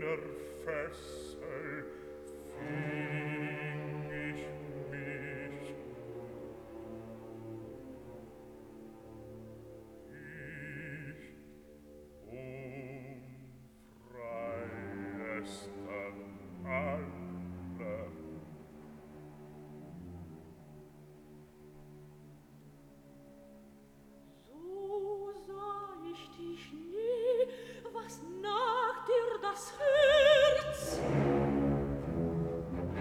Was nagt dir das Herz?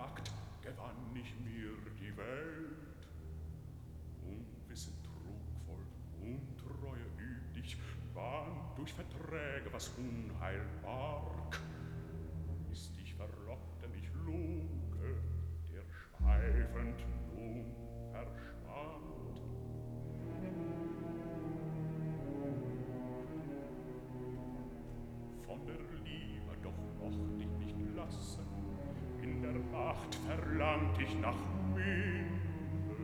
Jagd gewann ich mir die Welt. Unwissend trugvoll, Untreue übt ich, band durch Verträge, was Unheil barg. Listig verlockte mich Luke, der schweifend nun verschwand. Von der Liebe doch mocht ich nicht lassen, in der Nacht verlangt ich nach Milde.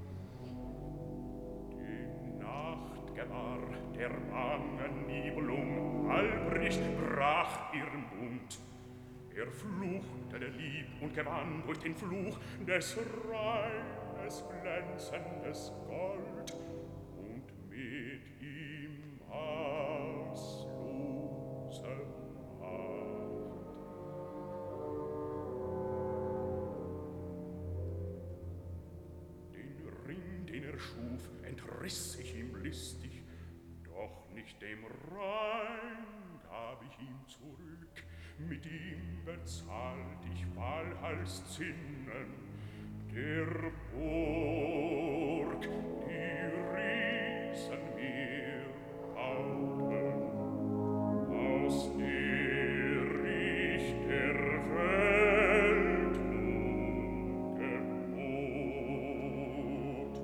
Die Nacht gewahr der bangen Nibelung, Albrecht brach ihren Bund. Er fluchte der Lieb und gewann durch den Fluch des reines, glänzendes Gold und mit ihm auslose Macht. Den Ring, den er schuf, entriss ich ihm listig, doch nicht dem Rein gab ich ihm zurück. Mit ihm bezahlt ich Walhalls Zinnen, der Burg, die Riesen mir bauten, aus der ich der Welt nun gebot.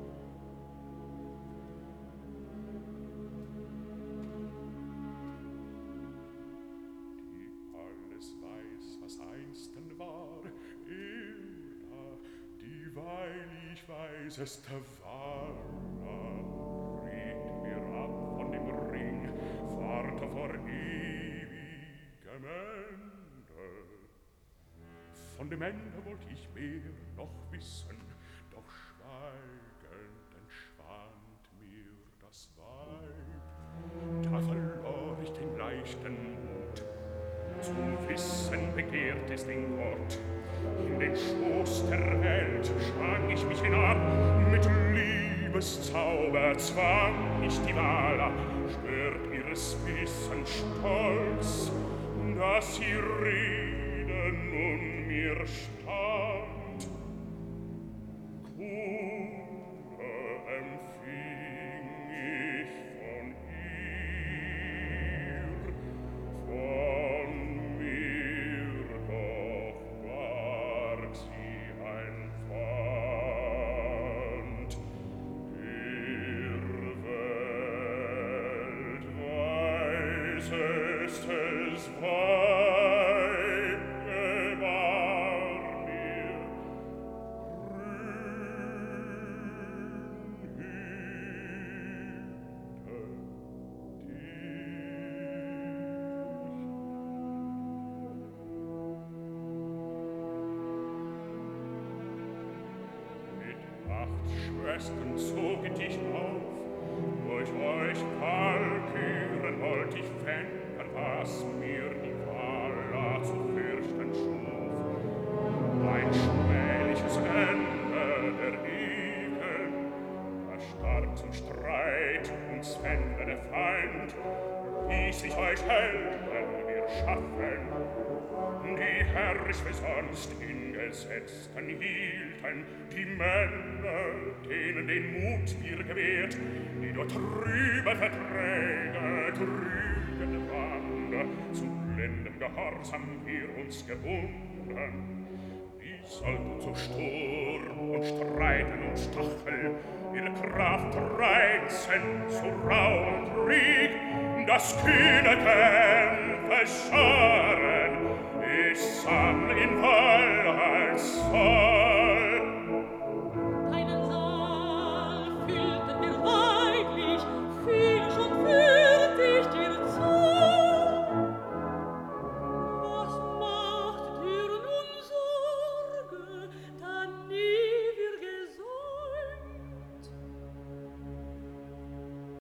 Alles weiß, was einsten war, Erda, dieweil ich weiseste war, riet mir ab von dem Ring, warte vor ewigem Ende. Von dem Ende wollt ich mehr noch wissen, doch schweigend entschwand mir das Weib. Da verlor ich den leichten Mut, zum Wissen begehrt es den Gott. In den Schoß der Welt schwang ich mich hinab, mit Liebeszauber zwang ich die Wahl ab, stört ihres Wissens Stolz, dass sie Rede nun mir stand. Kunde empfing ich von ihr, von mir doch barg sie ein Pfand. Der Welt weisestes Weib gewahr mir Schwestern zoget ich auf, durch euch kalkieren wollt ich fänden, was mir die Walla zu fürchten schuf. Ein schmähliches Ende der Ekel, erstarb zum Streit uns fände der Feind, ließ ich euch helfen, wir schaffen, die herrisch wie sonst in Gesetzen hielten, die Männer, denen den Mut wir gewährt, die durch trübe Verträge trügen Wande, zu blindem Gehorsam wir uns gebunden. Die sollten zu Sturm und Streiten und Stachel ihre Kraft reizen, zu Rau und Krieg, das kühne Kämpfe scharen, ich sann in Walhalls Feuer.